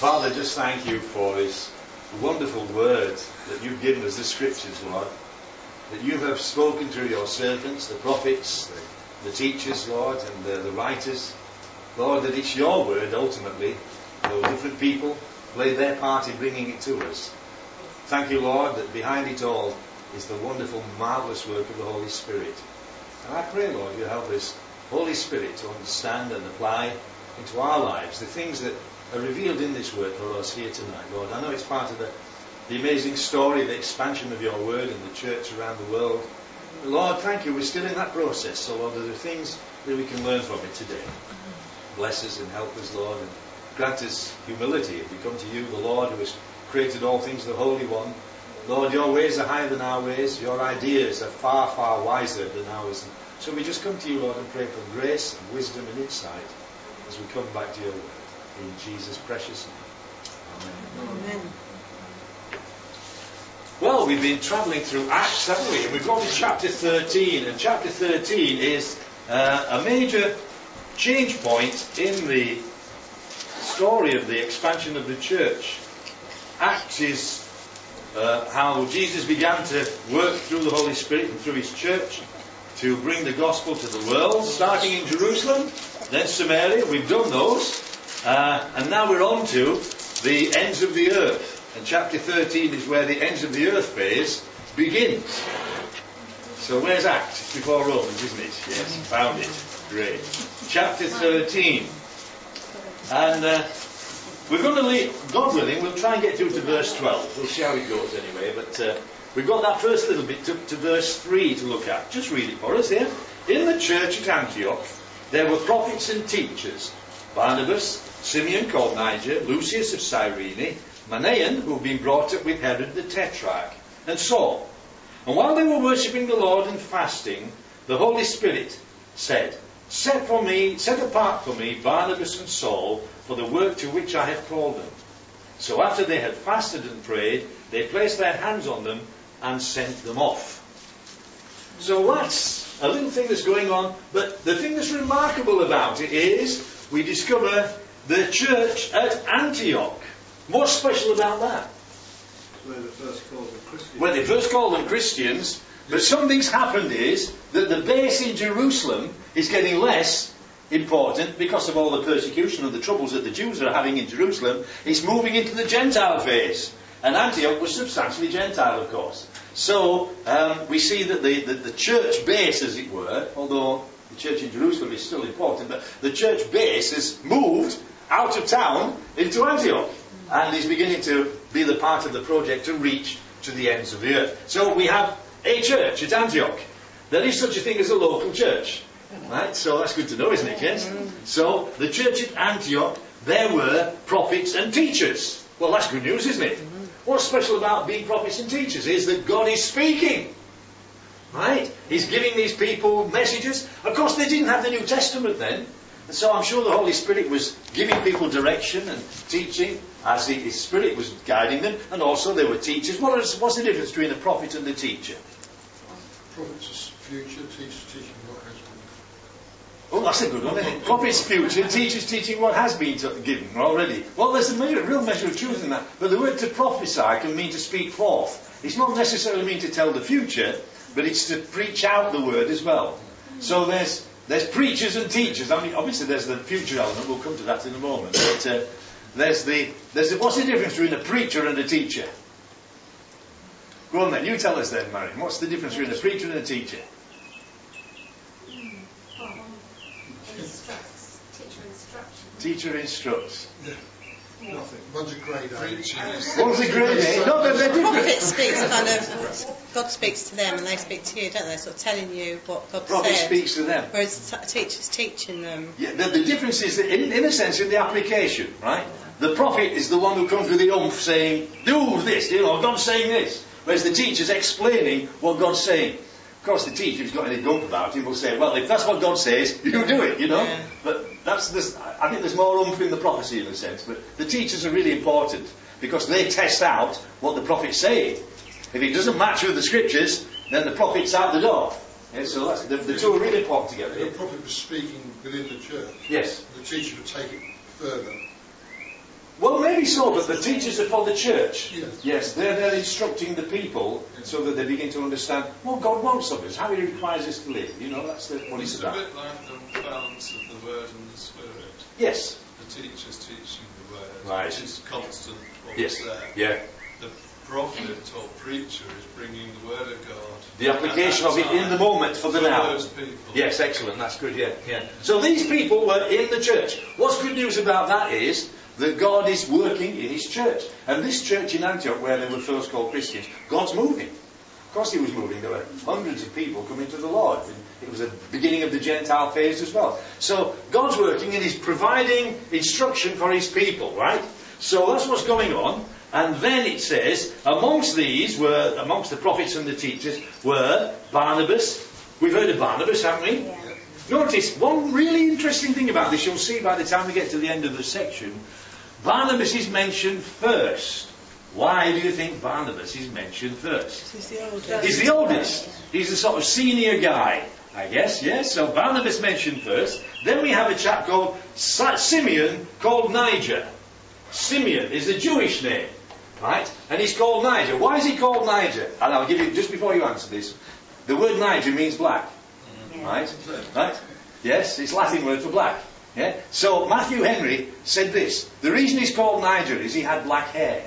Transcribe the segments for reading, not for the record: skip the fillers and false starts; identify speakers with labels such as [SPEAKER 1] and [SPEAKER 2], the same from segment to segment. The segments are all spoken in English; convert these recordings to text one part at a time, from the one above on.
[SPEAKER 1] Father, just thank you for this wonderful word that you've given us, the scriptures, Lord. That you have spoken through your servants, the prophets, the teachers, Lord, and the writers. Lord, that it's your word ultimately. Those different people played their part in bringing it to us. Thank you, Lord, that behind it all is the wonderful, marvellous work of the Holy Spirit. And I pray, Lord, you help us, Holy Spirit, to understand and apply into our lives the things that are revealed in this word for us here tonight, Lord. I know it's part of the amazing story, the expansion of your word in the church around the world. But Lord, thank you, we're still in that process. So, Lord, there are things that we can learn from it today. Bless us and help us, Lord, and grant us humility as we come to you, the Lord who has created all things, the Holy One. Lord, your ways are higher than our ways. Your ideas are far, far wiser than ours. So we just come to you, Lord, and pray for grace and wisdom and insight as we come back to your word. In Jesus' precious name. Amen.
[SPEAKER 2] Amen.
[SPEAKER 1] Well, we've been travelling through Acts, haven't we? And we've got to chapter 13. And chapter 13 is a major change point in the story of the expansion of the church. Acts is how Jesus began to work through the Holy Spirit and through his church to bring the gospel to the world, starting in Jerusalem, then Samaria. We've done those. And now we're on to the ends of the earth. And chapter 13 is where the ends of the earth phase begins. So where's Acts? Before Romans, isn't it? Yes, found it. Great. Chapter 13. And we're going to leave, God willing, we'll try and get through to verse 12. We'll see how it goes anyway. But we've got that first little bit to verse 3 to look at. Just read it for us here. In the church at Antioch, there were prophets and teachers. Barnabas, Simeon called Niger, Lucius of Cyrene, Manaen, who had been brought up with Herod the Tetrarch, and Saul. And while they were worshipping the Lord and fasting, the Holy Spirit said, Set apart for me Barnabas and Saul for the work to which I have called them. So after they had fasted and prayed, they placed their hands on them and sent them off. So that's a little thing that's going on, but the thing that's remarkable about it is we discover the church at Antioch. What's special about that?
[SPEAKER 3] Where they first called them Christians.
[SPEAKER 1] When they first called them Christians, but something's happened is that the base in Jerusalem is getting less important because of all the persecution and the troubles that the Jews are having in Jerusalem. It's moving into the Gentile phase. And Antioch was substantially Gentile, of course. So we see that the church base, as it were, although the church in Jerusalem is still important, but the church base has moved out of town into Antioch and is beginning to be the part of the project to reach to the ends of the earth. So we have a church at Antioch. There is such a thing as a local church. Right? So that's good to know, isn't it? Yes? So the church at Antioch, there were prophets and teachers. Well, that's good news, isn't it? What's special about being prophets and teachers is that God is speaking. Right? He's giving these people messages. Of course, they didn't have the New Testament then. And so I'm sure the Holy Spirit was giving people direction and teaching as His Spirit was guiding them. And also there were teachers. What's the difference between a prophet and a teacher?
[SPEAKER 3] Prophet's future, teachers teaching what has been.
[SPEAKER 1] Oh, that's a good one, isn't it? Prophet's future, teachers teaching what has been given already. Well, there's a real measure of truth in that. But the word to prophesy can mean to speak forth. It's not necessarily mean to tell the future, but it's to preach out the word as well. So there's preachers and teachers. I mean, obviously there's the future element. We'll come to that in a moment. But what's the difference between a preacher and a teacher? Go on then. You tell us then, Marion. What's the difference between a preacher and a teacher? Teacher instructs.
[SPEAKER 3] Yeah. Nothing. One's a grade A.
[SPEAKER 1] One's a grade A. No, they're different.
[SPEAKER 2] Prophet speaks God speaks to them and they speak to you, don't they? Sort of telling you what God
[SPEAKER 1] Prophet
[SPEAKER 2] said.
[SPEAKER 1] speaks to them.
[SPEAKER 2] Whereas a teacher's teaching them.
[SPEAKER 1] Yeah, the difference is, that in a sense, in the application, right? The prophet is the one who comes with the oomph saying, do this, God's saying this. Whereas the teacher's explaining what God's saying. Of course, the teacher who's got any gump about him will say, well, if that's what God says, you do it, Yeah. But I think there's more oomph in the prophecy in a sense. But the teachers are really important because they test out what the prophet's saying. If it doesn't match with the scriptures, then the prophet's out the door. Yeah, so that's, the two are really important together.
[SPEAKER 3] The prophet was speaking within the church.
[SPEAKER 1] Yes.
[SPEAKER 3] The teacher would take it further.
[SPEAKER 1] Well, maybe Maybe so, but the teachers are for the church.
[SPEAKER 3] Yes.
[SPEAKER 1] Yes, they're instructing the people so that they begin to understand what God wants of us, how He requires us to live. You know, that's what it's about.
[SPEAKER 4] It's a bit like the balance of the Word and the Spirit.
[SPEAKER 1] Yes.
[SPEAKER 4] The teacher's teaching the Word,
[SPEAKER 1] Right.
[SPEAKER 4] which is constant, what's
[SPEAKER 1] Yes.
[SPEAKER 4] there.
[SPEAKER 1] Yeah.
[SPEAKER 4] The prophet or preacher is bringing the Word of God.
[SPEAKER 1] The application of it in the moment for the
[SPEAKER 4] for
[SPEAKER 1] now.
[SPEAKER 4] those people.
[SPEAKER 1] Yes, excellent. That's good. Yeah, yeah. So these people were in the church. What's good news about that is that God is working in His church, and this church in Antioch, where they were first called Christians, God's moving. Of course, He was moving. There were hundreds of people coming to the Lord. It was the beginning of the Gentile phase as well. So God's working, and He's providing instruction for His people. Right. So that's what's going on. And then it says, amongst the prophets and the teachers, were Barnabas. We've heard of Barnabas, haven't we?
[SPEAKER 5] Yeah.
[SPEAKER 1] Notice, one really interesting thing about this, you'll see by the time we get to the end of the section, Barnabas is mentioned first. Why do you think Barnabas is mentioned first?
[SPEAKER 2] He's the oldest.
[SPEAKER 1] He's the oldest. He's the sort of senior guy, I guess, yes? So Barnabas mentioned first. Then we have a chap called Simeon, called Niger. Simeon is a Jewish name. Right? And he's called Niger. Why is he called Niger? And I'll give you, just before you answer this, the word Niger means black.
[SPEAKER 5] Yeah.
[SPEAKER 1] Right? Right? Yes, it's Latin word for black. Yeah? So Matthew Henry said this. The reason he's called Niger is he had black hair.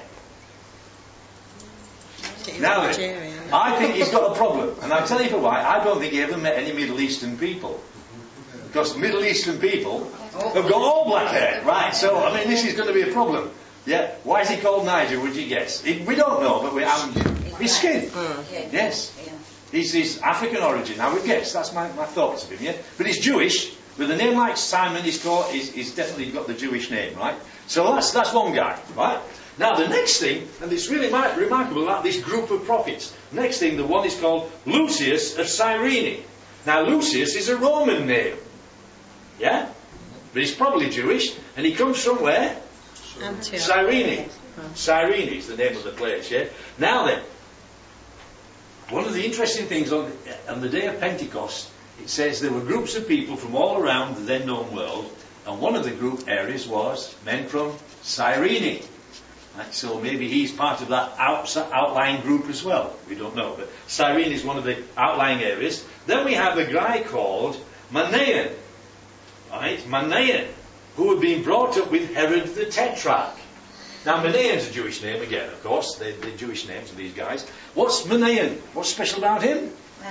[SPEAKER 2] He's
[SPEAKER 1] Now then,
[SPEAKER 2] Nigerian.
[SPEAKER 1] I think he's got a problem. And I'll tell you for why. I don't think he ever met any Middle Eastern people. Because Middle Eastern people have got all black hair. Right, so, I mean, this is going to be a problem. Yeah, why is he called Niger, would you guess? We don't know, but his skin. Yes. He's African origin, I would guess. That's my thoughts of him, yeah? But he's Jewish. With a name like Simon, he's definitely got the Jewish name, right? So that's one guy, right? Now the next thing, and it's really remarkable about this group of prophets. Next thing, the one is called Lucius of Cyrene. Now Lucius is a Roman name. Yeah? But he's probably Jewish, and he comes from where?
[SPEAKER 2] Antioch.
[SPEAKER 1] Cyrene. Cyrene is the name of the place, yeah? Now then, one of the interesting things on the day of Pentecost, it says there were groups of people from all around the then known world, and one of the group areas was men from Cyrene. Right, so maybe he's part of that outlying group as well. We don't know, but Cyrene is one of the outlying areas. Then we have a guy called Manaen. Right, Manaen, who had been brought up with Herod the Tetrarch. Now Manaen's a Jewish name again, of course. They're Jewish names of these guys. What's Manaen? What's special about him?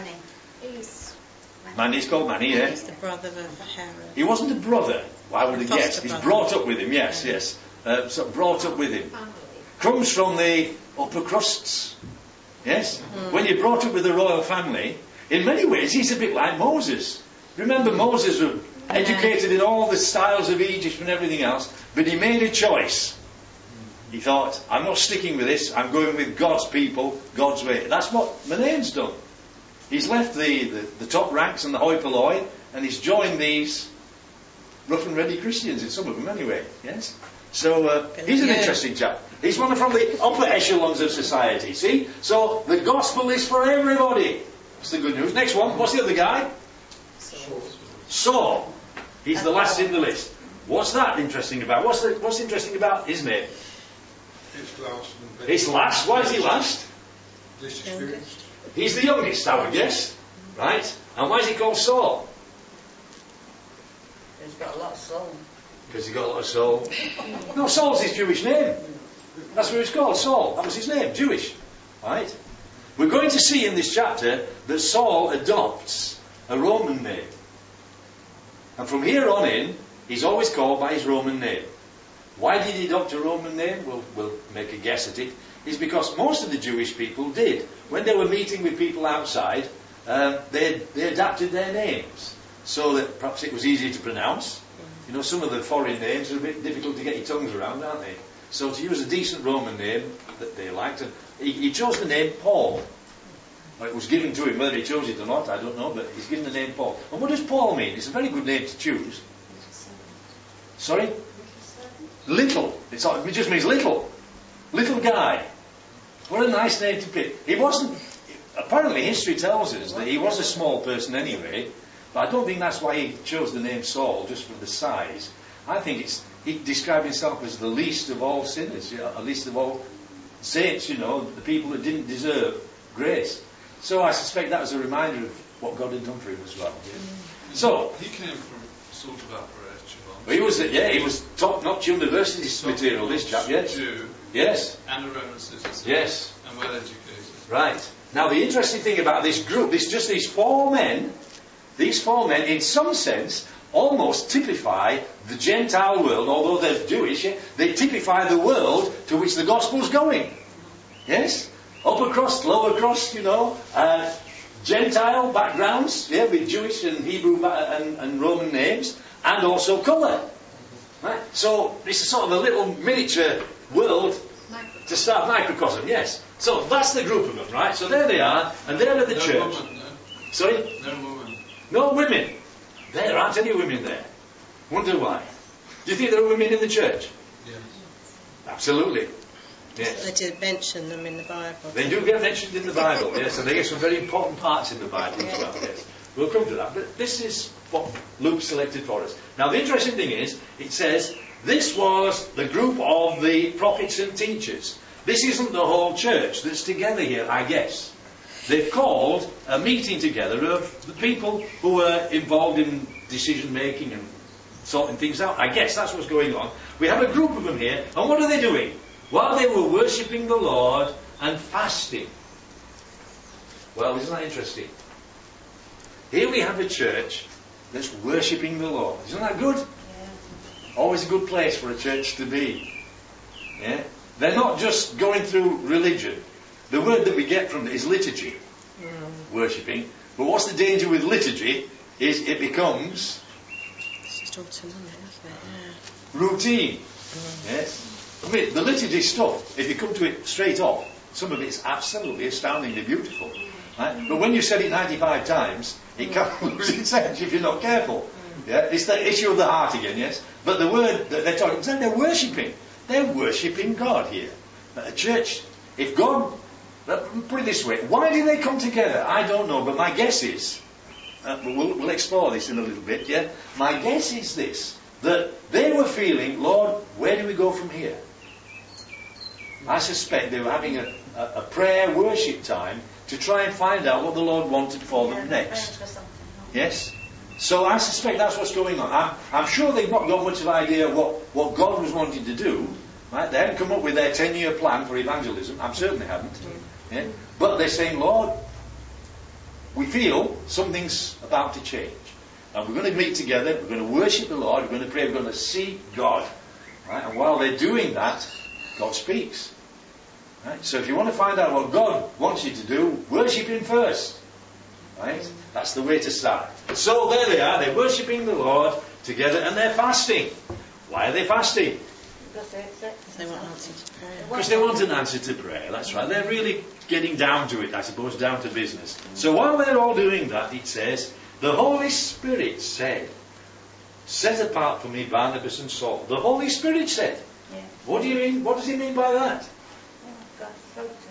[SPEAKER 1] He's called Manny, yeah.
[SPEAKER 2] He's the brother of Herod.
[SPEAKER 1] He wasn't a brother. I would have
[SPEAKER 2] Foster
[SPEAKER 1] guessed. He's
[SPEAKER 2] brother.
[SPEAKER 1] brought up with him, yes, yes. So brought up with him. Comes from the upper crusts. Yes? When you're brought up with a royal family, in many ways he's a bit like Moses. Remember, Moses was educated in all the styles of Egypt and everything else, but he made a choice. He thought, I'm not sticking with this, I'm going with God's people, God's way. That's what Manaen's done. He's left the top ranks and the hoi polloi, and he's joined these rough and ready Christians, in some of them anyway. Yes? So he's an interesting chap. He's one from the upper echelons of society, see? So the gospel is for everybody. That's the good news. Next one, what's the other guy? Saul. He's the last in the list. What's that interesting about? What's interesting about his name?
[SPEAKER 3] It's last.
[SPEAKER 1] It's last. Why is he last?
[SPEAKER 3] Least experienced.
[SPEAKER 1] He's the youngest, I would guess. Right? And why is he called Saul?
[SPEAKER 5] He's got a lot of soul.
[SPEAKER 1] Because he got a lot of soul. No, Saul's his Jewish name. That's what he's called, Saul. That was his name, Jewish. Right? We're going to see in this chapter that Saul adopts a Roman name. And from here on in, he's always called by his Roman name. Why did he adopt a Roman name? We'll make a guess at it. It's because most of the Jewish people did. When they were meeting with people outside, they adapted their names so that perhaps it was easier to pronounce. You know, some of the foreign names are a bit difficult to get your tongues around, aren't they? So to use a decent Roman name that they liked, and he chose the name Paul. Well, it was given to him, whether he chose it or not, I don't know, but he's given the name Paul. And what does Paul mean? It's a very good name to choose. Sorry? Little. It just means little. Little guy. What a nice name to pick. He wasn't... Apparently history tells us that he was a small person anyway, but I don't think that's why he chose the name Saul, just for the size. I think he described himself as the least of all sinners, least of all saints, the people that didn't deserve grace. So I suspect that was a reminder of what God had done for him as well. Yeah. So
[SPEAKER 4] he came from sort of upper echelon.
[SPEAKER 1] Well, he was top-notch university material, this chap, yes.
[SPEAKER 4] Jew.
[SPEAKER 1] Yes.
[SPEAKER 4] And a Roman citizen.
[SPEAKER 1] Yes.
[SPEAKER 4] And well educated.
[SPEAKER 1] Right. Now the interesting thing about this group, these four men, in some sense, almost typify the Gentile world, although they're Jewish, they typify the world to which the gospel's going. Yes? Upper crust, lower crust, Gentile backgrounds, with Jewish and Hebrew and Roman names, and also colour. Right? So it's a sort of a little miniature world to start microcosm, yes. So that's the group of them, right? So there they are, and they're at the church.
[SPEAKER 4] Woman, no.
[SPEAKER 1] Sorry?
[SPEAKER 4] No woman.
[SPEAKER 1] No women. There aren't any women there. Wonder why. Do you think there are women in the church?
[SPEAKER 4] Yes.
[SPEAKER 1] Absolutely. Yes.
[SPEAKER 2] They did mention them in the Bible.
[SPEAKER 1] They do get mentioned in the Bible, yes, and they get some very important parts in the Bible as well, yes. We'll come to that, but this is what Luke selected for us. Now the interesting thing is, it says, this was the group of the prophets and teachers. This isn't the whole church that's together here, I guess. They've called a meeting together of the people who were involved in decision making and sorting things out. I guess that's what's going on. We have a group of them here, and what are they doing? While they were worshipping the Lord and fasting. Well, isn't that interesting? Here we have a church that's worshipping the Lord. Isn't that good? Yeah. Always a good place for a church to be. Yeah? They're not just going through religion. The word that we get from it is liturgy. Worshipping. But what's the danger with liturgy is it becomes routine. Yes? I mean, the liturgy stuff, if you come to it straight off, some of it's absolutely astoundingly beautiful. Right? But when you said it 95 times, it can lose its edge if you're not careful. Yeah? It's the issue of the heart again, yes? But the word that they're talking about, they're worshipping. They're worshipping God here. A church, if God, put it this way, why did they come together? I don't know, but my guess is, we'll explore this in a little bit, yeah? My guess is this, that they were feeling, Lord, where do we go from here? I suspect they were having a prayer worship time to try and find out what the Lord wanted for them next. Yes? So I suspect that's what's going on. I'm sure they've not got much of an idea what God was wanting to do. Right? They hadn't come up with their 10-year plan for evangelism. I certainly haven't. Yeah? But they're saying, Lord, we feel something's about to change. And we're going to meet together, we're going to worship the Lord, we're going to pray, we're going to seek God. Right? And while they're doing that, God speaks. Right? So if you want to find out what God wants you to do, worship Him first. Right? That's the way to start. So there they are, they're worshipping the Lord together and they're fasting. Why are they fasting?
[SPEAKER 2] They want answer to prayer.
[SPEAKER 1] Because they want an answer to prayer, that's right. They're really getting down to it, I suppose, down to business. So while they're all doing that, it says, the Holy Spirit said, set apart for me Barnabas and Saul. The Holy Spirit said.
[SPEAKER 5] Yeah.
[SPEAKER 1] What do you mean? What does he mean by that?
[SPEAKER 5] God spoke to him.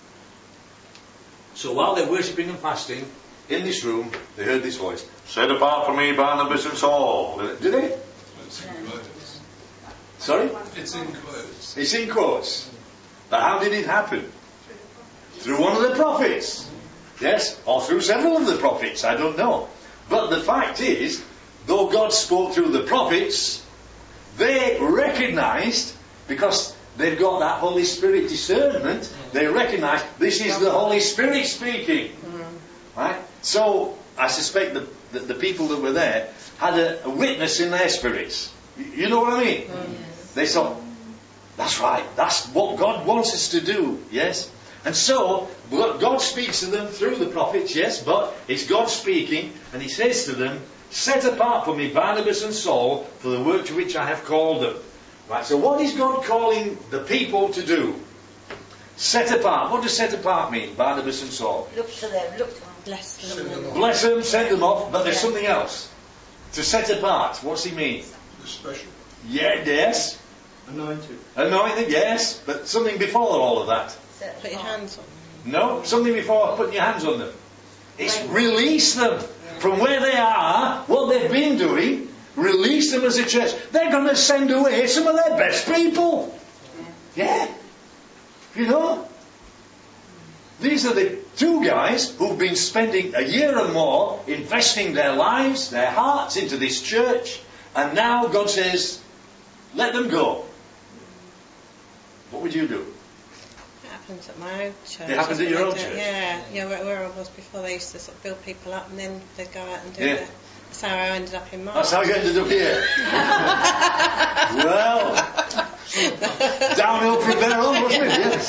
[SPEAKER 1] So while they're worshipping and fasting, in this room, they heard this voice, set apart for me Barnabas and Saul. Did they?
[SPEAKER 4] It's in quotes.
[SPEAKER 1] Sorry?
[SPEAKER 4] It's in quotes.
[SPEAKER 1] It's in quotes. But how did it happen? Through one of the prophets. Yes? Or through several of the prophets, I don't know. But the fact is, though God spoke through the prophets, they recognized, because they've got that Holy Spirit discernment, they recognise this is the Holy Spirit speaking. Right? So, I suspect that the people that were there had a witness in their spirits. You know what I mean?
[SPEAKER 2] Yes.
[SPEAKER 1] They thought, that's right, that's what God wants us to do, yes? And so, God speaks to them through the prophets, yes, but it's God speaking, and He says to them, set apart for me Barnabas and Saul for the work to which I have called them. Right, so what is God calling the people to do? Set apart. What does set apart mean, Barnabas and Saul?
[SPEAKER 5] Look to them, look to them.
[SPEAKER 2] Bless
[SPEAKER 3] Send
[SPEAKER 2] them.
[SPEAKER 3] them off.
[SPEAKER 1] Bless them, send them off, but there's something else. To set apart, what's he mean?
[SPEAKER 3] The special.
[SPEAKER 1] Yeah, yes.
[SPEAKER 3] Anointed.
[SPEAKER 1] Anointed, yes, but something before all of that.
[SPEAKER 5] Set
[SPEAKER 2] Put your
[SPEAKER 5] apart.
[SPEAKER 2] hands on them.
[SPEAKER 1] No, something before putting your hands on them. It's release them from where they are, what they've been doing, Release them as a church. They're going to send away some of their best people. Yeah. You know? These are the two guys who've been spending a year or more investing their lives, their hearts into this church, and now God says, let them go. What would you do?
[SPEAKER 2] It happens at my own church.
[SPEAKER 1] It happens at your own church?
[SPEAKER 2] Yeah, where I was before, they used to sort of build people up and then they'd go out and do
[SPEAKER 1] Yeah.
[SPEAKER 2] it. That's how I ended up in mine.
[SPEAKER 1] That's how you ended up here. Well, downhill from there on, wasn't it? Yes.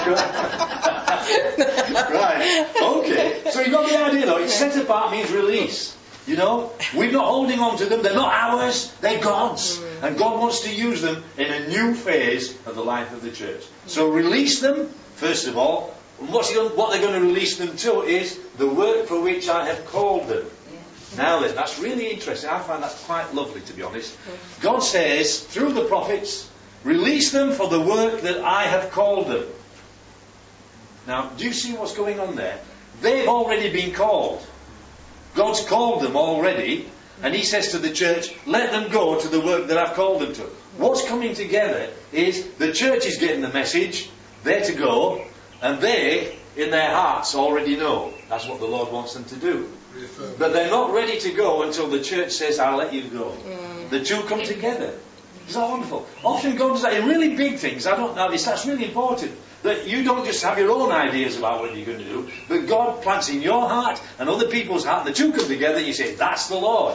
[SPEAKER 1] Right. Okay. So you got the idea, though. It's set apart means release. You know, we're not holding on to them. They're not ours. They're God's. And God wants to use them in a new phase of the life of the church. So release them, first of all. And what they're going to release them to is the work for which I have called them. Now then, that's really interesting. I find that quite lovely, to be honest. God says, through the prophets, release them for the work that I have called them. Now, do you see what's going on there? They've already been called. God's called them already, and He says to the church, let them go to the work that I've called them to. What's coming together is the church is getting the message, they're to go, and they, in their hearts, already know that's what the Lord wants them to do. But they're not ready to go until the church says, I'll let you go. The two come together. Isn't that wonderful? Often God does that in really big things. That's really important. That you don't just have your own ideas about what you're going to do, but God plants in your heart and other people's heart, and the two come together and you say, that's the Lord.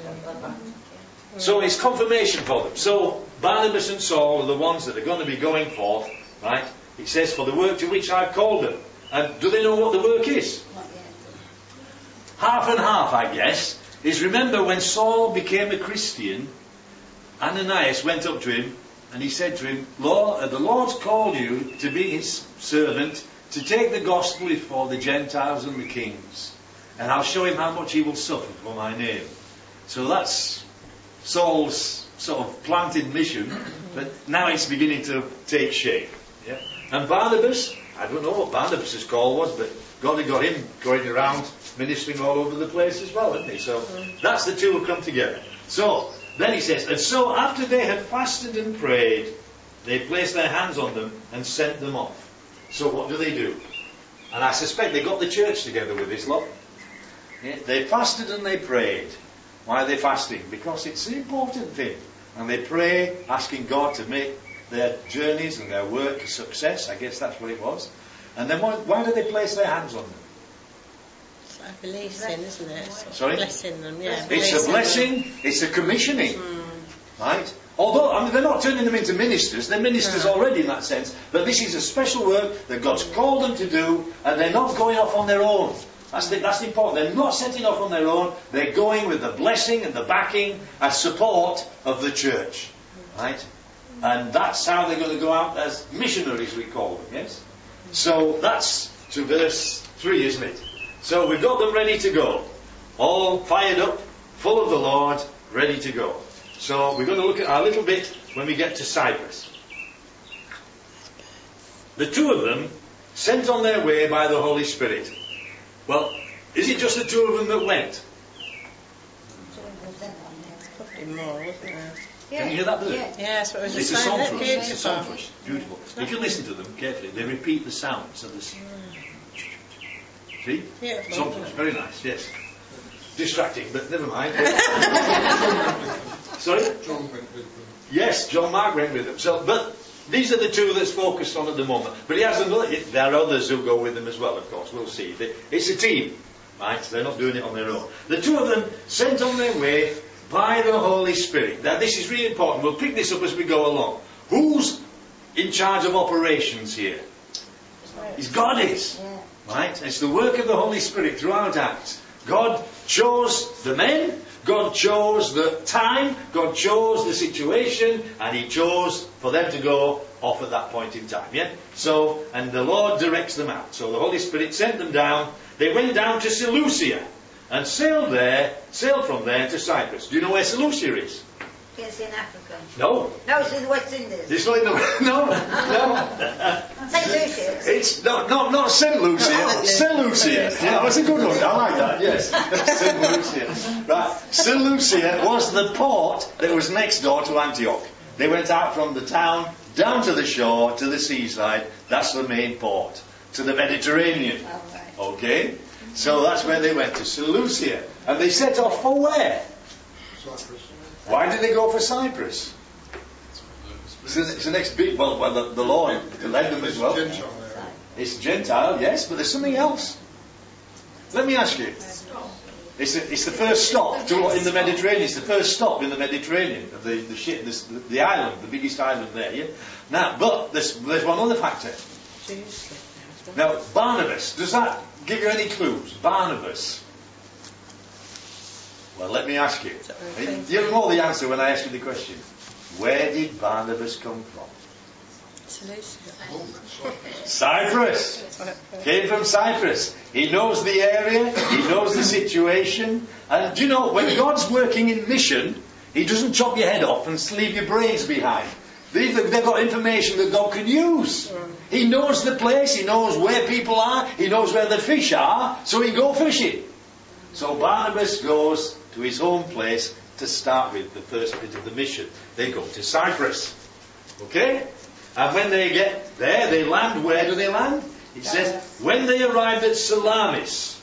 [SPEAKER 1] So it's confirmation for them. So Barnabas and Saul are the ones that are going to be going forth, right? It says, for the work to which I've called them. And do they know what the work is? Half and half, I guess, is remember when Saul became a Christian, Ananias went up to him and he said to him, Lord, the Lord's called you to be His servant, to take the gospel before the Gentiles and the kings. And I'll show him how much he will suffer for my name. So that's Saul's sort of planted mission, but now it's beginning to take shape. Yeah? And Barnabas, I don't know what Barnabas' call was, but God had got him going around ministering all over the place as well, hadn't He? So that's the two who come together. So then he says, and so after they had fasted and prayed, they placed their hands on them and sent them off. So what do? And I suspect they got the church together with this lot. Yeah, they fasted and they prayed. Why are they fasting? Because it's an important thing. And they pray, asking God to make their journeys and their work a success. I guess that's what it was. And then why do they place their hands on them?
[SPEAKER 2] It's like a blessing, isn't it?
[SPEAKER 1] Sorry?
[SPEAKER 2] Blessing them, yeah.
[SPEAKER 1] It's a blessing, it's a commissioning. Right? Although, they're not turning them into ministers. They're ministers already in that sense. But this is a special work that God's called them to do, and they're not going off on their own. That's important. They're not setting off on their own. They're going with the blessing and the backing and support of the church. Right? And that's how they're going to go out as missionaries, we call them, yes? So that's to verse 3, isn't it? So we've got them ready to go. All fired up, full of the Lord, ready to go. So we're going to look at our little bit when we get to Cyprus. The two of them sent on their way by the Holy Spirit. Well, is it just the two of them that went?
[SPEAKER 2] Probably more, isn't it?
[SPEAKER 1] Can you hear that,
[SPEAKER 2] Yeah, that's what I was
[SPEAKER 1] It's
[SPEAKER 2] just
[SPEAKER 1] a
[SPEAKER 2] saying.
[SPEAKER 1] song for us.
[SPEAKER 2] Beautiful.
[SPEAKER 1] It's a song for us. Beautiful. If you listen to them carefully, they repeat the sounds of the... See?
[SPEAKER 2] Beautiful.
[SPEAKER 1] Song for us. Very nice, yes. Distracting, but never mind. Sorry?
[SPEAKER 3] John went with them.
[SPEAKER 1] Yes, John Mark went with them. But these are the two that's focused on at the moment. But he has another. There are others who go with them as well, of course. We'll see. It's a team, right? They're not doing it on their own. The two of them sent on their way by the Holy Spirit. Now, this is really important. We'll pick this up as we go along. Who's in charge of operations here? God is. Right? It's the work of the Holy Spirit throughout Acts. God chose the men, God chose the time, God chose the situation, and He chose for them to go off at that point in time. Yeah? So, and the Lord directs them out. So the Holy Spirit sent them down. They went down to Seleucia and sailed from there to Cyprus. Do you know where Seleucia is?
[SPEAKER 5] It's in Africa.
[SPEAKER 1] No.
[SPEAKER 5] No, it's in the West Indies.
[SPEAKER 1] It's not in the... No.
[SPEAKER 5] St. Lucia's.
[SPEAKER 1] It's not St. Lucia. St. Lucia. Yeah, that's a good one. I like that, yes. St. Lucia. Right. St. Lucia was the port that was next door to Antioch. They went out from the town, down to the shore, to the seaside. That's the main port. To the Mediterranean.
[SPEAKER 5] Oh, right.
[SPEAKER 1] Okay? So that's where they went, to St. Lucia. And they set off for where?
[SPEAKER 3] Cyprus.
[SPEAKER 1] Why did they go for Cyprus? It's the next big, well, the Lord led them as well.
[SPEAKER 3] Gentile area.
[SPEAKER 1] It's Gentile, yes, but there's something else. Let me ask you. It's the first stop in the Mediterranean. It's the first stop in the Mediterranean of the island, the biggest island there. Yeah. Now, but there's one other factor. Now, Barnabas. Does that give you any clues? Barnabas. Well, let me ask you. You'll know the answer when I ask you the question. Where did Barnabas come from? Cyprus. Came from Cyprus. He knows the area, he knows the situation. And do you know, when God's working in mission, He doesn't chop your head off and leave your brains behind. They've got information that God can use. He knows the place, He knows where people are, He knows where the fish are, so He can go fishing. So Barnabas goes to his home place to start with the first bit of the mission. They go to Cyprus. Okay? And when they get there, they land. Where do they land? It says, when they arrived at Salamis.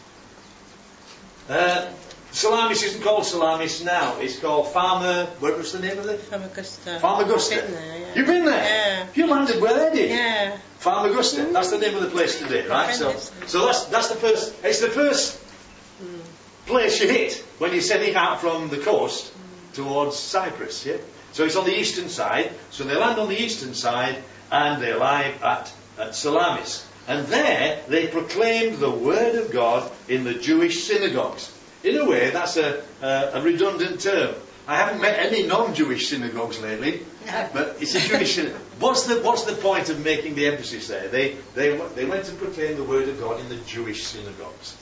[SPEAKER 1] Salamis isn't called Salamis now. It's called what was the name of it?
[SPEAKER 2] Famagusta.
[SPEAKER 1] Famagusta.
[SPEAKER 2] I've been there, yeah.
[SPEAKER 1] You've been there?
[SPEAKER 2] Yeah.
[SPEAKER 1] You landed where they did?
[SPEAKER 2] Yeah.
[SPEAKER 1] Famagusta. That's the name of the place today, right? So that's the first. It's the first place you hit when you're setting out from the coast towards Cyprus. Yeah. So it's on the eastern side. So they land on the eastern side and they arrive at Salamis. And there they proclaimed the word of God in the Jewish synagogues. In a way, that's a redundant term. I haven't met any non-Jewish synagogues lately, but it's a Jewish synagogue. What's the point of making the emphasis there? They went to proclaim the word of God in the Jewish synagogues.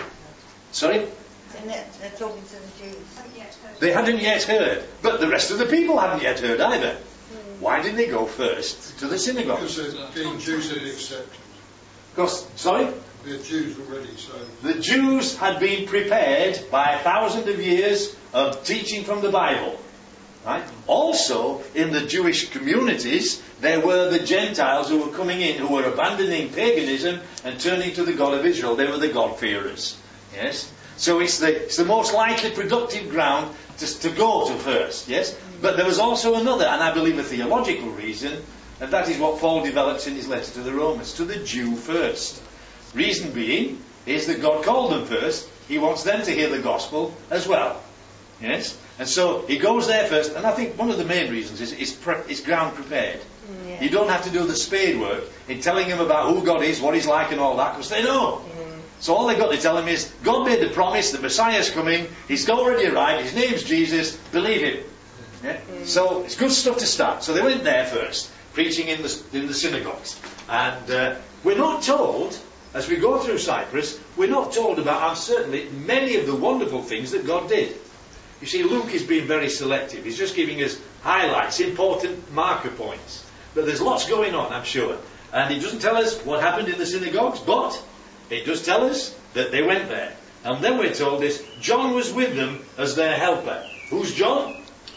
[SPEAKER 1] Sorry?
[SPEAKER 5] They're talking to the Jews.
[SPEAKER 1] They hadn't yet heard, but the rest of the people hadn't yet heard either. Why did they go first to the synagogues?
[SPEAKER 3] Because being Jews had accepted.
[SPEAKER 1] Because, sorry?
[SPEAKER 3] They're Jews already, so...
[SPEAKER 1] The Jews had been prepared by 1,000 of years of teaching from the Bible. Right? Also, in the Jewish communities, there were the Gentiles who were coming in, who were abandoning paganism and turning to the God of Israel. They were the God-fearers. Yes? So it's the most likely productive ground to go to first. Yes? But there was also another, and I believe a theological reason, and that is what Paul develops in his letter to the Romans, to the Jew first. Reason being is that God called them first. He wants them to hear the gospel as well. Yes? And so he goes there first, and I think one of the main reasons is ground prepared.
[SPEAKER 5] Yeah.
[SPEAKER 1] You don't have to do the spade work in telling them about who God is, what He's like and all that, because they know. So all they've got to tell him is, God made the promise, the Messiah's coming, He's already arrived, His name's Jesus, believe Him. Yeah? So it's good stuff to start. So they went there first, preaching in the synagogues. And we're not told, as we go through Cyprus, we're not told about, certainly, many of the wonderful things that God did. You see, Luke is being very selective. He's just giving us highlights, important marker points. But there's lots going on, I'm sure. And he doesn't tell us what happened in the synagogues, but it does tell us that they went there. And then we're told this, John was with them as their helper. Who's John?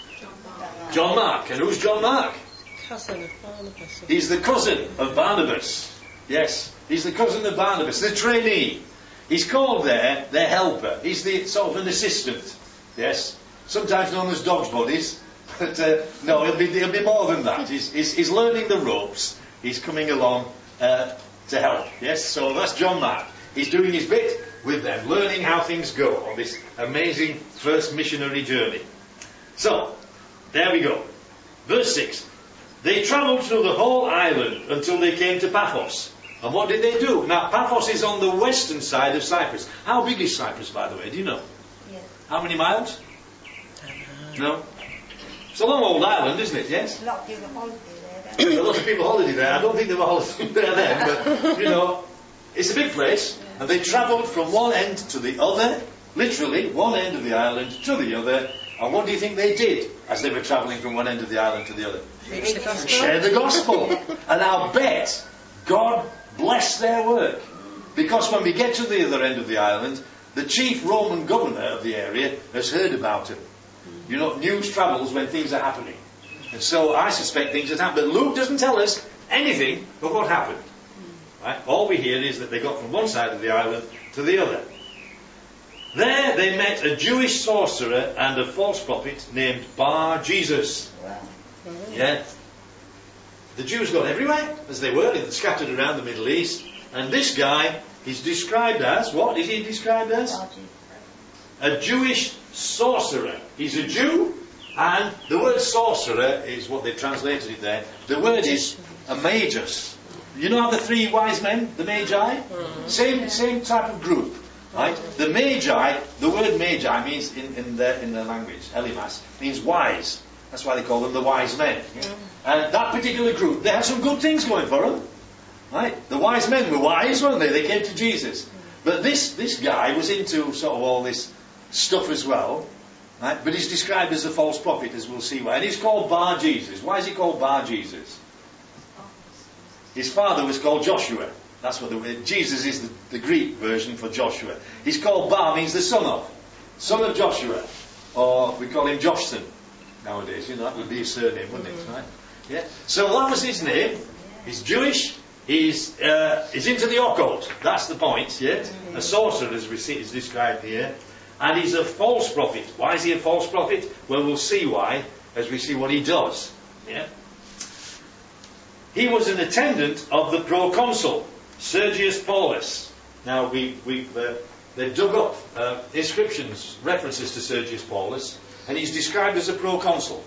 [SPEAKER 1] John Mark. And who's John Mark?
[SPEAKER 2] Cousin of Barnabas.
[SPEAKER 1] He's the cousin of Barnabas. Yes, he's the cousin of Barnabas, the trainee. He's called there their helper. He's the sort of an assistant. Yes, sometimes known as dog's bodies. But no, he'll be more than that. He's learning the ropes. He's coming along to help. Yes, so that's John Mark. He's doing his bit with them, learning how things go on this amazing first missionary journey. So, there we go. Verse 6. They travelled through the whole island until they came to Paphos. And what did they do? Now, Paphos is on the western side of Cyprus. How big is Cyprus, by the way? Do you know?
[SPEAKER 5] Yes.
[SPEAKER 1] How many miles? No? It's a long old island, isn't it? Yes?
[SPEAKER 5] A lot of people holiday there.
[SPEAKER 1] A lot of people holiday there. I don't think they were holidaying there then, but, you know, it's a big place. And they travelled from one end to the other, literally, one end of the island to the other, And what do you think they did as they were travelling from one end of the island to the other?
[SPEAKER 2] Preach the gospel.
[SPEAKER 1] Share the gospel. And I'll bet God blessed their work. Because when we get to the other end of the island, the chief Roman governor of the area has heard about it. You know, news travels when things are happening. And so I suspect things had happened. But Luke doesn't tell us anything of what happened. Right? All we hear is that they got from one side of the island to the other. There they met a Jewish sorcerer and a false prophet named Bar Jesus.
[SPEAKER 5] Wow.
[SPEAKER 1] Yeah. The Jews got everywhere, as they were, scattered around the Middle East. And this guy is described as, what is he described as? A Jewish sorcerer. He's a Jew, and the word sorcerer is what they've translated it there. The word is a magus. You know the three wise men, the Magi? Same type of group. Right? The Magi, the word Magi means in the language, Elimas, means wise. That's why they call them the wise men. And that particular group, they had some good things going for them. Right? The wise men were wise, weren't they? They came to Jesus. But this guy was into sort of all this stuff as well. Right? But he's described as a false prophet, as we'll see why. And he's called Bar Jesus. Why is he called Bar Jesus? His father was called Joshua. That's what Jesus is the Greek version for Joshua. He's called Bar, means the son of Joshua. Or we call him Joshson nowadays. You know, that would be his surname, wouldn't it? Right? Yeah. So that was his name. He's Jewish. He's into the occult. That's the point. Yeah. A sorcerer, as we see, is described here. And he's a false prophet. Why is he a false prophet? Well, we'll see why as we see what he does. Yeah. He was an attendant of the proconsul, Sergius Paulus. Now, they've dug up inscriptions, references to Sergius Paulus, and he's described as a proconsul.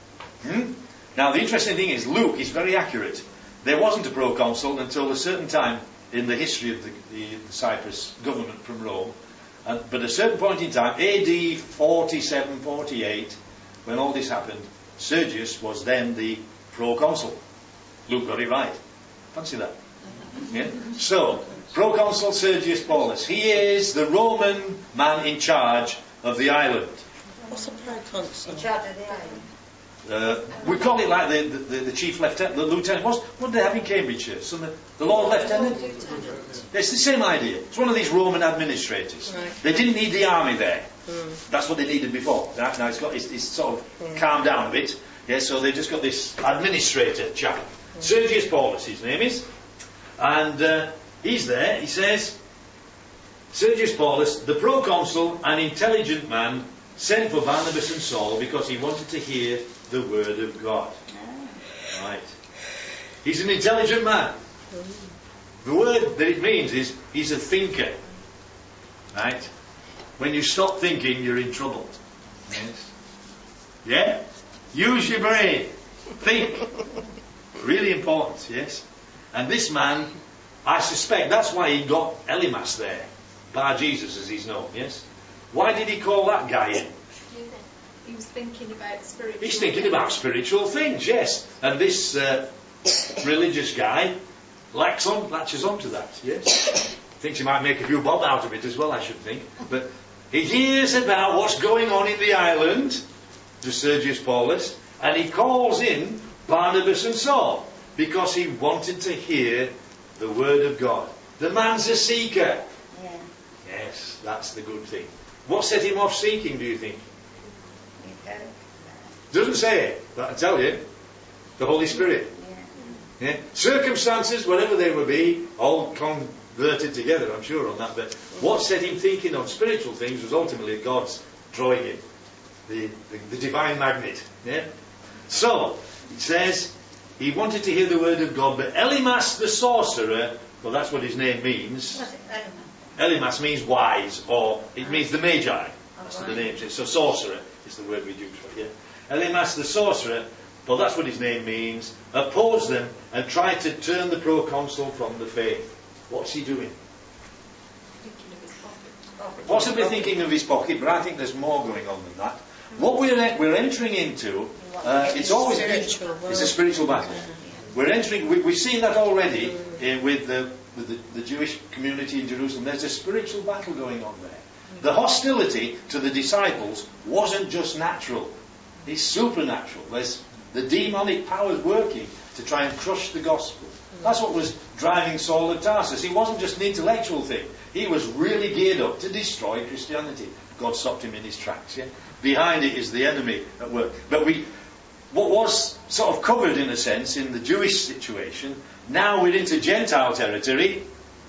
[SPEAKER 1] Now, the interesting thing is, Luke is very accurate. There wasn't a proconsul until a certain time in the history of the Cyprus government from Rome. But at a certain point in time, AD 47, 48, when all this happened, Sergius was then the proconsul. Luke got it right. Fancy that. Yeah? So, proconsul Sergius Paulus. He is the Roman man in charge of the island.
[SPEAKER 2] What's a proconsul?
[SPEAKER 5] In charge of the island.
[SPEAKER 1] We call it like the chief lieutenant, the lieutenant. What did they have in Cambridgeshire? The Lord Lieutenant? It's the same idea. It's one of these Roman administrators.
[SPEAKER 2] Right.
[SPEAKER 1] They didn't need the army there. That's what they needed before. Now it's sort of calmed down a bit. Yeah, so they've just got this administrator chap. Sergius Paulus, his name is. And he's there. He says, Sergius Paulus, the proconsul, an intelligent man, sent for Barnabas and Saul because he wanted to hear the word of God. Right. He's an intelligent man. The word that it means is he's a thinker. Right? When you stop thinking, you're in trouble. Yes. Yeah? Use your brain. Think. Really important, yes? And this man, I suspect that's why he got Elimas there. Bar Jesus, as he's known, yes? Why did he call that guy in?
[SPEAKER 6] He was thinking about spiritual
[SPEAKER 1] He's thinking about spiritual things, yes. And this religious guy latches on to that, yes. Thinks he might make a few bob out of it as well, I should think. But he hears about what's going on in the island, to Sergius Paulus, and he calls in Barnabas and Saul because he wanted to hear the word of God. The man's a seeker.
[SPEAKER 5] Yeah.
[SPEAKER 1] Yes, that's the good thing. What set him off seeking, do you think? Doesn't say it, but I tell you, the Holy Spirit. Yeah. Circumstances, whatever they will be, all converted together, I'm sure, on that. But what set him thinking on spiritual things was ultimately God's drawing him, the divine magnet. Yeah. So it says he wanted to hear the word of God, but Elimas the sorcerer, well, that's what his name means.
[SPEAKER 5] What's it?
[SPEAKER 1] Elimas means wise, or it means the Magi. That's what the name is. So sorcerer is the word we use for it. Yeah. Elimas the sorcerer, well, that's what his name means. Opposed them and tried to turn the proconsul from the faith. What's he doing?
[SPEAKER 6] thinking of his pocket.
[SPEAKER 1] Possibly thinking of his pocket, but I think there's more going on than that. What we're entering into, it's always
[SPEAKER 2] Spiritual world.
[SPEAKER 1] it's a spiritual battle. We're entering. We've seen that already with the Jewish community in Jerusalem. There's a spiritual battle going on there. The hostility to the disciples wasn't just natural. It's supernatural. There's the demonic powers working to try and crush the gospel. That's what was driving Saul of Tarsus. It wasn't just an intellectual thing. He was really geared up to destroy Christianity. God stopped him in his tracks. Yeah? Behind it is the enemy at work. But what was sort of covered in a sense in the Jewish situation, now we're into Gentile territory.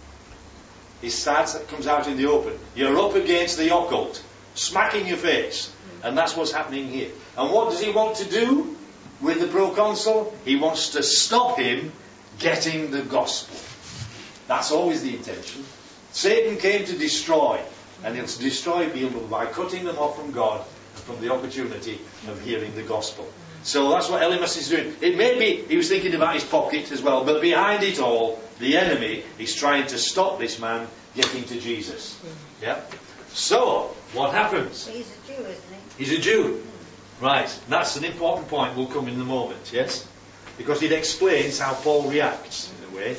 [SPEAKER 1] It comes out in the open. You're up against the occult, smacking your face. And that's what's happening here. And what does he want to do with the proconsul? He wants to stop him getting the gospel. That's always the intention. Satan came to destroy, and he'll destroy people by cutting them off from God and from the opportunity of hearing the gospel. So that's what Elymas is doing. It may be he was thinking about his pocket as well, but behind it all, the enemy is trying to stop this man getting to Jesus. Yeah. So what happens?
[SPEAKER 5] But he's a Jew, isn't he?
[SPEAKER 1] He's a Jew. Right. That's an important point. Will come in a moment. Yes. Because it explains how Paul reacts in a way.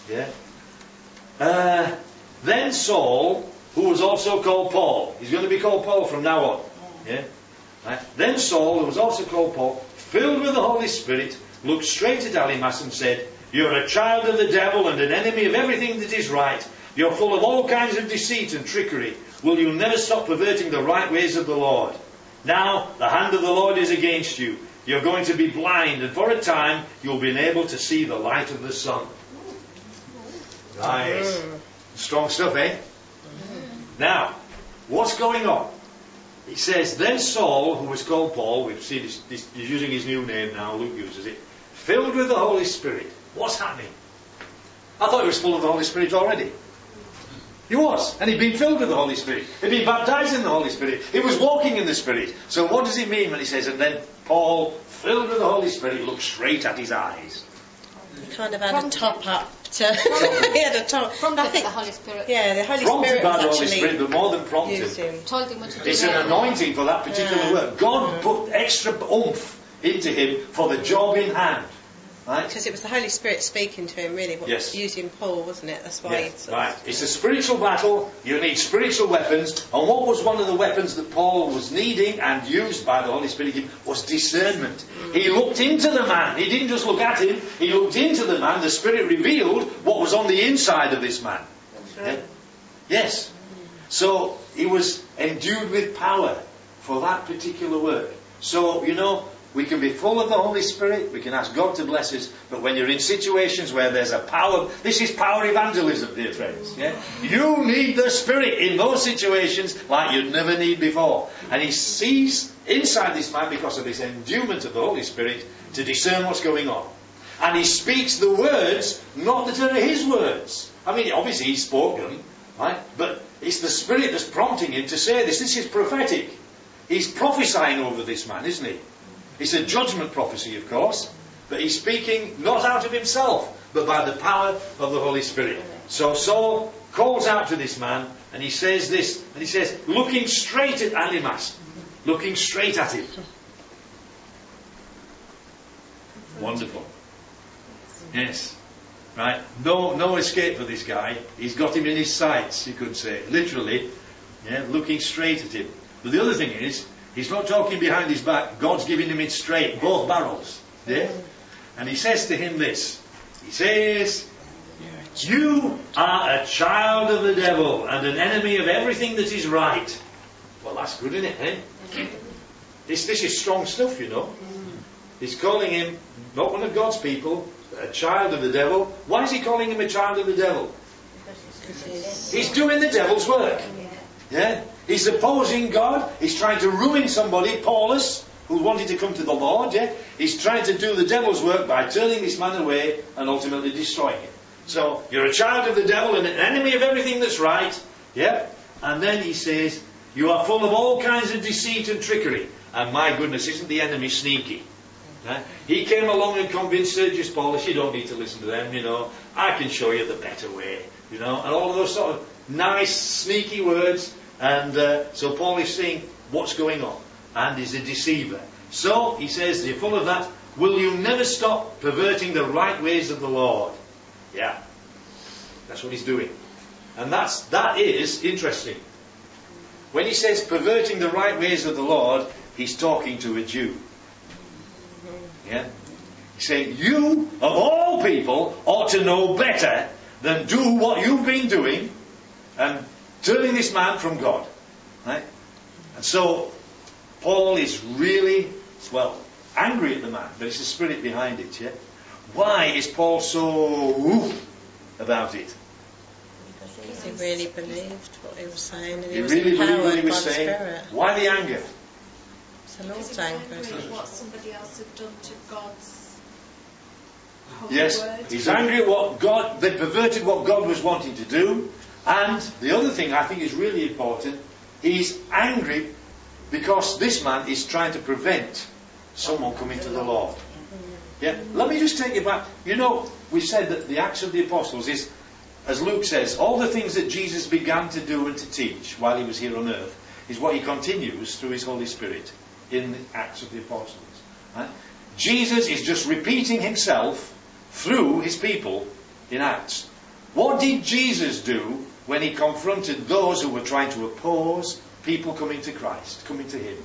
[SPEAKER 1] Yeah. Then Saul, who was also called Paul. He's going to be called Paul from now on. Yeah. Right. Then Saul, who was also called Paul, filled with the Holy Spirit, looked straight at Elymas and said, "You're a child of the devil and an enemy of everything that is right. You're full of all kinds of deceit and trickery. Will you never stop perverting the right ways of the Lord? Now the hand of the Lord is against you. You're going to be blind, and for a time you'll be unable to see the light of the sun." Right. Strong stuff, eh? Now, what's going on? He says, then Saul, who was called Paul, we've seen he's using his new name now, Luke uses it, filled with the Holy Spirit. What's happening? I thought he was full of the Holy Spirit already. He was. And he'd been filled with the Holy Spirit. He'd been baptized in the Holy Spirit. He was walking in the Spirit. So what does it mean when he says, and then Paul, filled with the Holy Spirit, looked straight at his eyes?
[SPEAKER 2] He kind of had a top up to... he had a top...
[SPEAKER 6] Prompted by the Holy Spirit.
[SPEAKER 2] Yeah, the Holy
[SPEAKER 1] Prompted
[SPEAKER 2] Spirit
[SPEAKER 1] by
[SPEAKER 2] was
[SPEAKER 1] the Holy
[SPEAKER 2] actually
[SPEAKER 1] Spirit, but more than prompted.
[SPEAKER 2] used him.
[SPEAKER 6] Told him what to do.
[SPEAKER 1] It's an anointing for that particular work. God put extra oomph into him for the job in hand. Right?
[SPEAKER 2] Because it was the Holy Spirit speaking to him, really,
[SPEAKER 1] Yes.
[SPEAKER 2] using Paul, wasn't it? That's why he sort of-
[SPEAKER 1] Right. It's a spiritual battle. You need spiritual weapons. And what was one of the weapons that Paul was needing and used by the Holy Spirit was discernment. He looked into the man. He didn't just look at him. He looked into the man. The Spirit revealed what was on the inside of this man.
[SPEAKER 5] That's right.
[SPEAKER 1] Yes. So he was endued with power for that particular work. So, we can be full of the Holy Spirit, we can ask God to bless us, but when you're in situations where there's a power, this is power evangelism, dear friends. Yeah? You need the Spirit in those situations like you'd never need before. And he sees inside this man, because of this endowment of the Holy Spirit, to discern what's going on. And he speaks the words, not that are his words. I mean, obviously he spoke them, right? But it's the Spirit that's prompting him to say this. This is prophetic. He's prophesying over this man, isn't he? It's a judgment prophecy, of course, but he's speaking not out of himself, but by the power of the Holy Spirit. So Saul calls out to this man, and he says this, and he says, looking straight at Elymas, looking straight at him. Wonderful. Yes. Right? No escape for this guy. He's got him in his sights, you could say. Literally, looking straight at him. But the other thing is, he's not talking behind his back. God's giving him it straight, both barrels. Yeah? And he says to him this. He says, "You are a child of the devil and an enemy of everything that is right." Well, that's good, isn't it? Eh? This is strong stuff, He's calling him not one of God's people, but a child of the devil. Why is he calling him a child of the devil? He's doing the devil's work. Yeah? He's opposing God. He's trying to ruin somebody, Paulus, who wanted to come to the Lord. Yeah? He's trying to do the devil's work by turning this man away and ultimately destroying him. So, you're a child of the devil and an enemy of everything that's right. Yeah? And then he says, you are full of all kinds of deceit and trickery. And my goodness, isn't the enemy sneaky? He came along and convinced Sergius Paulus, you don't need to listen to them, I can show you the better way, and all of those sort of nice, sneaky words. And so Paul is saying what's going on, and is a deceiver. So he says, you're full of that. Will you never stop perverting the right ways of the Lord? Yeah, that's what he's doing, and that is interesting. when he says perverting the right ways of the Lord, he's talking to a Jew. Yeah? He's saying, you, of all people, ought to know better than do what you've been doing and turning this man from God. Right? And so, Paul is really, angry at the man, but it's the spirit behind it. Yeah? Why is Paul so about it?
[SPEAKER 2] He really believed what he was saying, and
[SPEAKER 1] He
[SPEAKER 2] he was
[SPEAKER 1] really believed
[SPEAKER 2] empowered
[SPEAKER 1] what he
[SPEAKER 2] by
[SPEAKER 1] was
[SPEAKER 2] the
[SPEAKER 1] saying.
[SPEAKER 2] Spirit.
[SPEAKER 1] Why the anger?
[SPEAKER 2] It's the Lord's anger, isn't it?
[SPEAKER 6] What somebody else had done to God's holy
[SPEAKER 1] Yes,
[SPEAKER 6] word.
[SPEAKER 1] he's angry at what God, they perverted what God was wanting to do. And the other thing I think is really important, he's angry because this man is trying to prevent someone coming to the Lord. Yeah? Let me just take you back. You know, we said that the Acts of the Apostles is, as Luke says, all the things that Jesus began to do and to teach while he was here on earth is what he continues through his Holy Spirit in the Acts of the Apostles. Right? Jesus is just repeating himself through his people in Acts. What did Jesus do when he confronted those who were trying to oppose people coming to Christ, coming to him?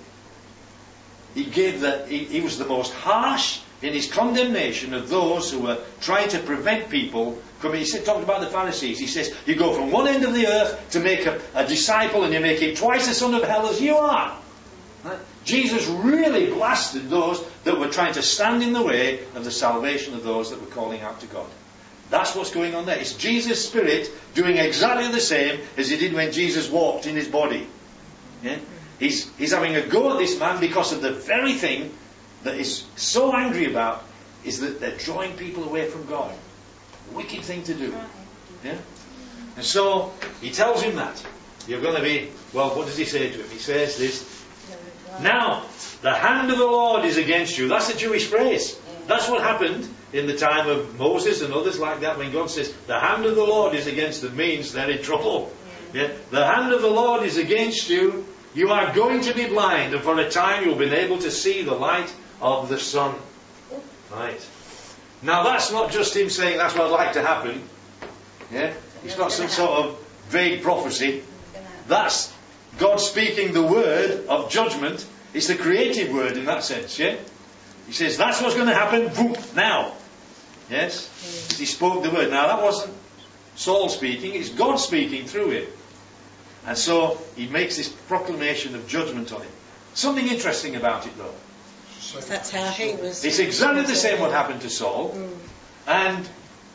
[SPEAKER 1] He was the most harsh in his condemnation of those who were trying to prevent people coming. He talked about the Pharisees. He says, you go from one end of the earth to make a disciple and you make him twice the son of hell as you are. Right? Jesus really blasted those that were trying to stand in the way of the salvation of those that were calling out to God. That's what's going on there. It's Jesus' Spirit doing exactly the same as he did when Jesus walked in his body. Yeah? He's having a go at this man because of the very thing that he's so angry about is that they're drawing people away from God. Wicked thing to do. Yeah? And so he tells him that. You're going to be, what does he say to him? He says this, now, the hand of the Lord is against you. That's a Jewish phrase. That's what happened in the time of Moses and others like that when God says, the hand of the Lord is against them, means they're in trouble. Yeah? The hand of the Lord is against you. You are going to be blind, and for a time you'll be able to see the light of the sun. Right. Now that's not just him saying that's what I'd like to happen. Yeah? It's not some sort of vague prophecy. That's God speaking the word of judgment. It's the creative word in that sense, yeah? He says, that's what's going to happen, boom, now. Yes? He spoke the word. Now that wasn't Saul speaking, it's God speaking through him. And so he makes this proclamation of judgment on him. Something interesting about it though.
[SPEAKER 2] That's how he was.
[SPEAKER 1] It's exactly the same what happened to Saul. And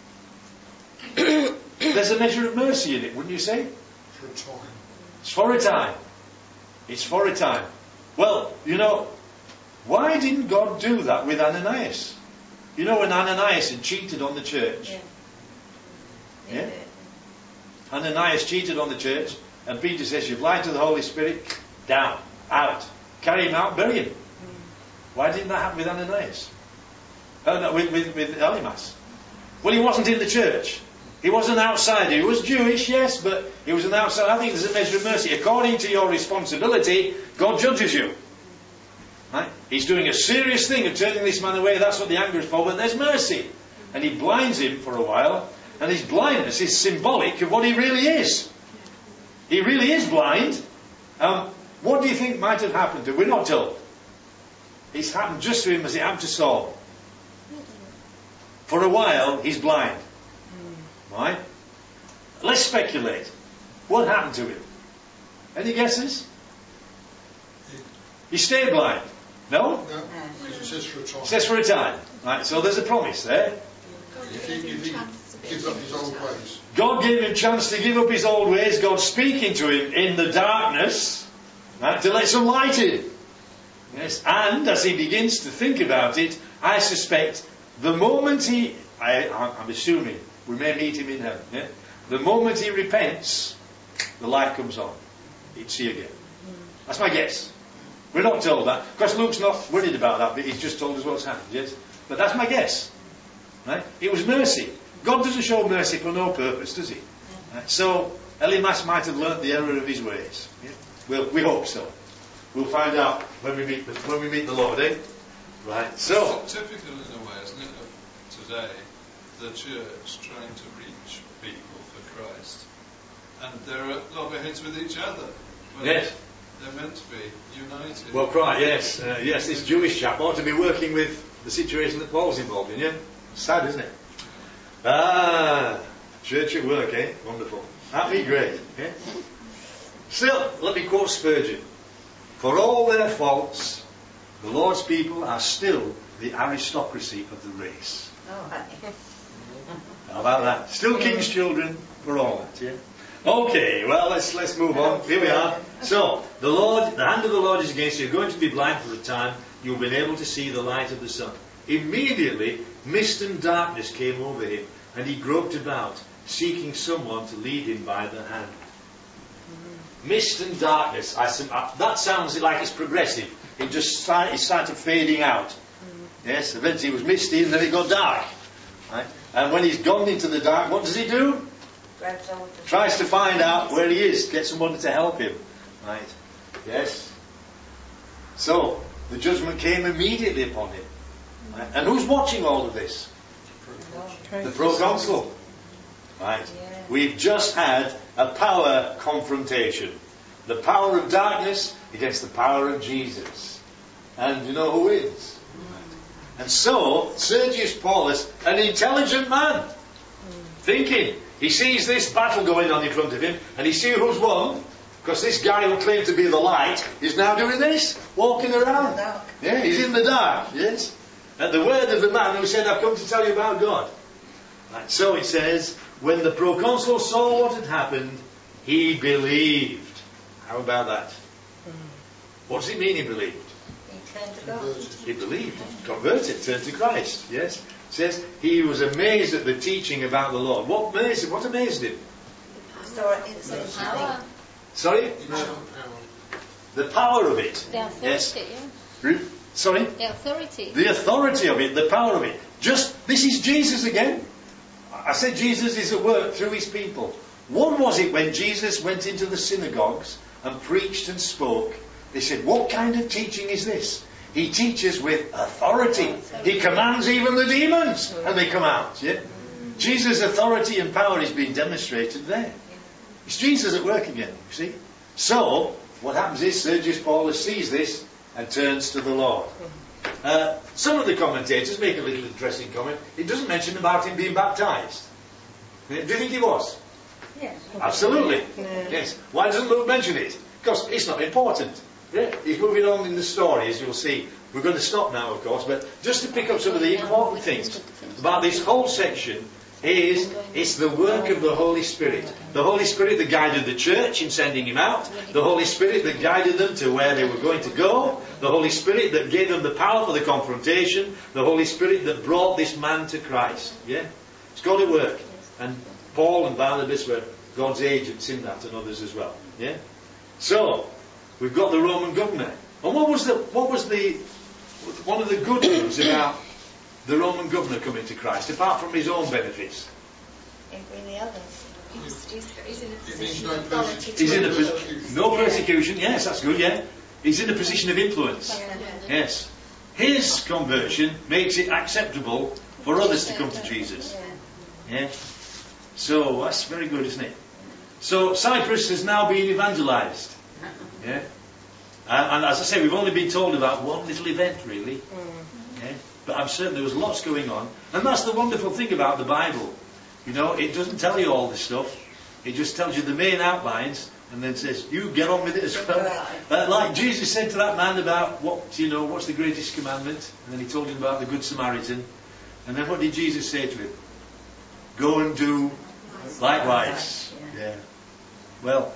[SPEAKER 1] there's a measure of mercy in it, wouldn't you say?
[SPEAKER 3] For a time.
[SPEAKER 1] It's for a time. It's for a time. Well, you know, why didn't God do that with Ananias? You know when Ananias had cheated on the church? Yeah? Ananias cheated on the church, and Peter says, you've lied to the Holy Spirit, down, out. Carry him out, bury him. Why didn't that happen with Ananias? No, with Elimas. Well, he wasn't in the church. He was an outsider. He was Jewish, yes, but he was an outsider. I think there's a measure of mercy. According to your responsibility, God judges you. Right? He's doing a serious thing of turning this man away. That's what the anger is for, but there's mercy. And he blinds him for a while, and his blindness is symbolic of what he really is. He really is blind. What do you think might have happened to him? We're not told. It's happened just to him as it happened to Saul. For a while, he's blind. Right? Let's speculate. What happened to him? Any guesses? He stayed blind. No?
[SPEAKER 3] No, because it says for a time.
[SPEAKER 1] It says for a time. Right, so there's a promise there.
[SPEAKER 3] If he gives up his old ways.
[SPEAKER 1] God gave him a chance to give up his old ways. God's speaking to him in the darkness, right, to let some light in. Yes, and as he begins to think about it, I suspect the moment I'm assuming we may meet him in heaven. Yeah? The moment he repents, the light comes on. He'd see again. That's my guess. We're not told that. Of course, Luke's not worried about that, but he's just told us what's happened. Yes, but that's my guess. Right? It was mercy. God doesn't show mercy for no purpose, does he? Right? So Elimas might have learnt the error of his ways. Yeah? We hope so. We'll find out when we meet the Lord, eh? Right. So
[SPEAKER 4] it's typical in a way, isn't it, of today, the church trying to reach people for Christ, and they're at loggerheads with each other. Well,
[SPEAKER 1] Yes.
[SPEAKER 4] They're meant to be united.
[SPEAKER 1] Well, right, yes. Yes, this Jewish chap ought to be working with the situation that Paul's involved in, yeah? Sad, isn't it? Church at work, eh? Wonderful. That'd be great, yeah? Still, let me quote Spurgeon. For all their faults, the Lord's people are still the aristocracy of the race.
[SPEAKER 5] Oh, right.
[SPEAKER 1] How about that? Still king's children for all that, yeah? Okay, well, let's move on. Here we are. So, the hand of the Lord is against you. You're going to be blind for a time. You'll be able to see the light of the sun. Immediately, mist and darkness came over him, and he groped about, seeking someone to lead him by the hand. Mist and darkness. That sounds like it's progressive. It started fading out. Yes, eventually it was misty and then it got dark. Right? And when he's gone into the dark, what does he do? Tries to find out where he is, get someone to help him. Right? Yes. So, the judgment came immediately upon him. Right? And who's watching all of this? The proconsul. Right?
[SPEAKER 5] Yeah.
[SPEAKER 1] We've just had a power confrontation. The power of darkness against the power of Jesus. And you know who wins? And so, Sergius Paulus, an intelligent man, thinking, he sees this battle going on in front of him, and he sees who's won, because this guy who claimed to be the light is now doing this, walking around. Yeah, he's in the dark, yes. At the word of the man who said, I've come to tell you about God. Right, so it says, when the proconsul saw what had happened, he believed. How about that? What does it mean he believed?
[SPEAKER 5] He turned to God.
[SPEAKER 1] He believed, converted, turned to Christ. Yes, it says he was amazed at the teaching about the Lord. What amazed him?
[SPEAKER 5] Power.
[SPEAKER 1] Sorry, the power of it.
[SPEAKER 6] The authority,
[SPEAKER 1] Yes.
[SPEAKER 6] yeah.
[SPEAKER 1] Sorry,
[SPEAKER 6] The authority.
[SPEAKER 1] the authority of it, the power of it. This is Jesus again. I said Jesus is at work through his people. One was it when Jesus went into the synagogues and preached and spoke. They said, what kind of teaching is this? He teaches with authority. He commands even the demons and they come out. Yeah? Jesus' authority and power is being demonstrated there. It's Jesus at work again, you see. So, what happens is Sergius Paulus sees this and turns to the Lord. Some of the commentators make a little interesting comment. It doesn't mention about him being baptized. Do you think he was?
[SPEAKER 5] Yes.
[SPEAKER 1] Absolutely. Yes. Why doesn't Luke mention it? Because it's not important. Yeah. He's moving on in the story, as you'll see. We're going to stop now, of course, but just to pick up some of the important things about this whole section is it's the work of the Holy Spirit. The Holy Spirit that guided the church in sending him out. The Holy Spirit that guided them to where they were going to go. The Holy Spirit that gave them the power for the confrontation. The Holy Spirit that brought this man to Christ. Yeah? It's God at work. And Paul and Barnabas were God's agents in that, and others as well. Yeah? So, we've got the Roman governor. And what was one of the good news about the Roman governor coming to Christ, apart from his own benefits?
[SPEAKER 5] It really others.
[SPEAKER 6] He's in a
[SPEAKER 3] It means
[SPEAKER 6] position
[SPEAKER 3] no
[SPEAKER 6] of authority.
[SPEAKER 1] He's in a
[SPEAKER 3] persecution.
[SPEAKER 1] no persecution. Yes, that's good. Yeah, he's in a position of influence.
[SPEAKER 5] Yeah.
[SPEAKER 1] Yes, his conversion makes it acceptable for others to come to Jesus.
[SPEAKER 5] Yeah.
[SPEAKER 1] Yeah, so that's very good, isn't it? So Cyprus has now been evangelized. Yeah, and as I say, we've only been told about one little event, really. Yeah? But I'm certain there was lots going on, and that's the wonderful thing about the Bible. You know, it doesn't tell you all this stuff. It just tells you the main outlines, and then says, you get on with it as well. Like Jesus said to that man about what's the greatest commandment, and then he told him about the Good Samaritan, and then what did Jesus say to him? Go and do likewise. Yeah. Well,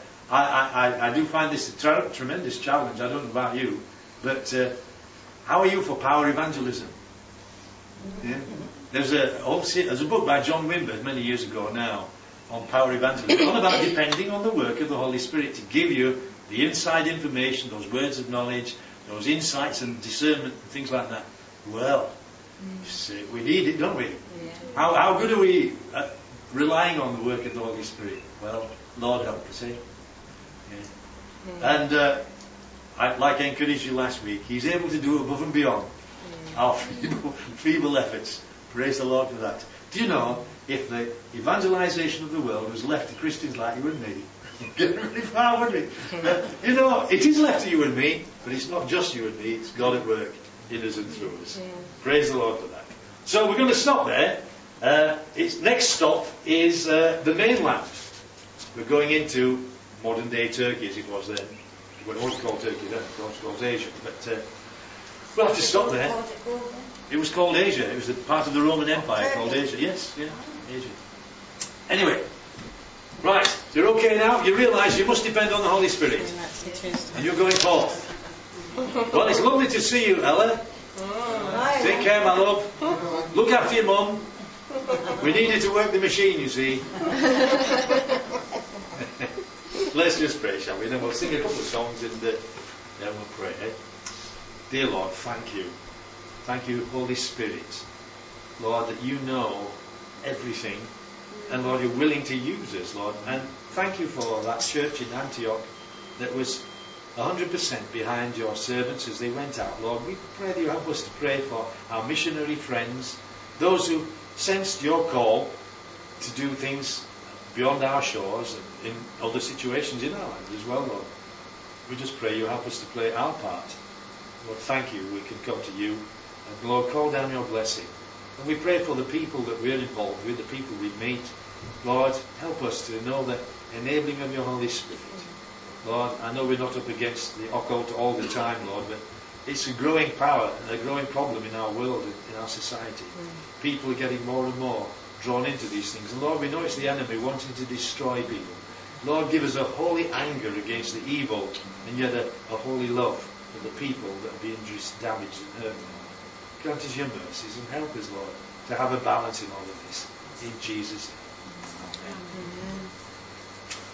[SPEAKER 1] I do find this a tremendous challenge. I don't know about you, but how are you for power evangelism? Yeah. There's a book by John Wimber many years ago now on power evangelism, all about depending on the work of the Holy Spirit to give you the inside information, those words of knowledge, those insights and discernment and things like that. Well, we need it, don't we?
[SPEAKER 5] Yeah.
[SPEAKER 1] How good are we at relying on the work of the Holy Spirit? Well, Lord help us, eh? Yeah. And like I encouraged you last week, He's able to do above and beyond our feeble efforts. Praise the Lord for that. Do you know, if the evangelization of the world was left to Christians like you and me, get really far, wouldn't we? You know, it is left to you and me, but it's not just you and me, it's God at work in us and through us.
[SPEAKER 2] Yeah.
[SPEAKER 1] Praise the Lord for that. So we're going to stop there. Its next stop is the mainland. We're going into modern day Turkey as it was then. Well, it wasn't called Turkey then, it was called Asia. But we'll have to stop there.
[SPEAKER 5] What was it called then?
[SPEAKER 1] It was called Asia. It was a part of the Roman Empire called Asia. Yes, yeah, Asia. Anyway, right, you're okay now? You realise you must depend on the Holy Spirit.
[SPEAKER 2] And that's interesting.
[SPEAKER 1] And you're going forth. Well, it's lovely to see you, Ella. Take care, my love. Look after your mum. We needed to work the machine, you see. Let's just pray, shall we? Then we'll sing a couple of songs and then we'll pray. Eh? Dear Lord, thank you. Thank you, Holy Spirit. Lord, that you know everything. And Lord, you're willing to use us, Lord. And thank you for that church in Antioch that was 100% behind your servants as they went out. Lord, we pray that you help us to pray for our missionary friends, those who sensed your call to do things beyond our shores and in other situations in our land as well, Lord. We just pray you help us to play our part. Lord, thank you. We can come to you. And Lord, call down your blessing. And we pray for the people that we're involved with, the people we meet. Lord, help us to know the enabling of your Holy Spirit. Lord, I know we're not up against the occult all the time, Lord, but it's a growing power and a growing problem in our world, in our society. People are getting more and more drawn into these things. And Lord, we know it's the enemy wanting to destroy people. Lord, give us a holy anger against the evil and yet a holy love for the people that are being damaged and hurt. Grant us your mercies and help us, Lord, to have a balance in all of this. In Jesus' name. Amen.